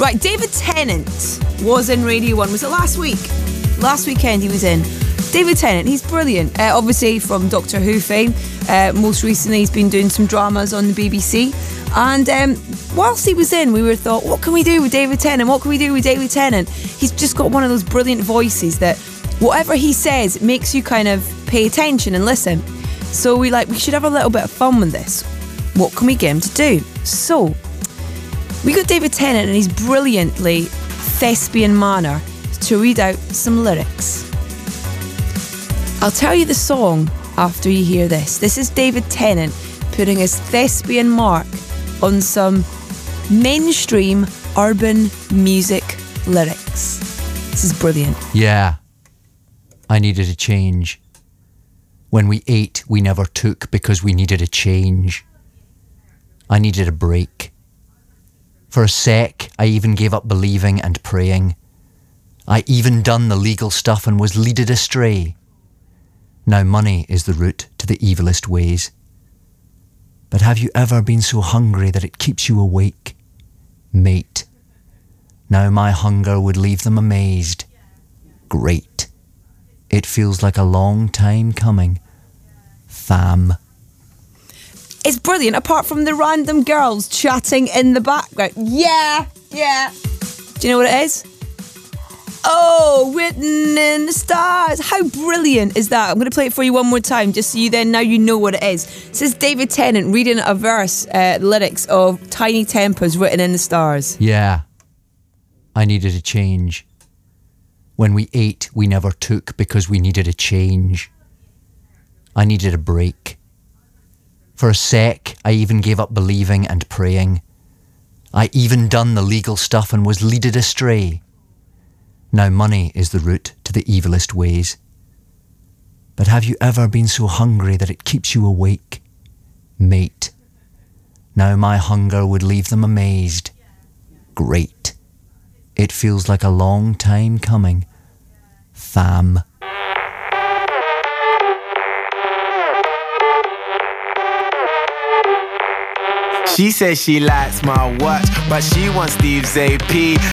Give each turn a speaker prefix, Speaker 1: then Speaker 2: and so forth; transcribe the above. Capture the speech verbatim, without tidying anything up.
Speaker 1: Right, David Tennant was in Radio one. Was it last week? Last weekend he was in. David Tennant, he's brilliant. Uh, obviously from Doctor Who fame. Uh, most recently he's been doing some dramas on the B B C. And um, whilst he was in, we were thought, what can we do with David Tennant? What can we do with David Tennant? He's just got one of those brilliant voices that whatever he says makes you kind of pay attention and listen. So we like we should have a little bit of fun with this. What can we get him to do? So we got David Tennant in his brilliantly thespian manner to read out some lyrics. I'll tell you the song after you hear this. This is David Tennant putting his thespian mark on some mainstream urban music lyrics. This is brilliant.
Speaker 2: Yeah, I needed a change. When we ate, we never took because we needed a change. I needed a break. For a sec, I even gave up believing and praying. I even done the legal stuff and was leaded astray. Now money is the route to the evilest ways. But have you ever been so hungry that it keeps you awake? Mate, now my hunger would leave them amazed. Great. It feels like a long time coming. Fam.
Speaker 1: It's brilliant, apart from the random girls chatting in the background. Yeah, yeah. Do you know what it is? Oh, written in the stars. How brilliant is that? I'm going to play it for you one more time, just so you then now you know what it is. This is David Tennant reading a verse, uh, lyrics of Tiny Tempers written in the stars.
Speaker 2: Yeah, I needed a change. When we ate, we never took because we needed a change. I needed a break. For a sec, I even gave up believing and praying. I even done the legal stuff and was leaded astray. Now money is the route to the evilest ways. But have you ever been so hungry that it keeps you awake? Mate, now my hunger would leave them amazed. Great. It feels like a long time coming. Fam.
Speaker 3: She says she likes my watch, but she wants Steve's A P.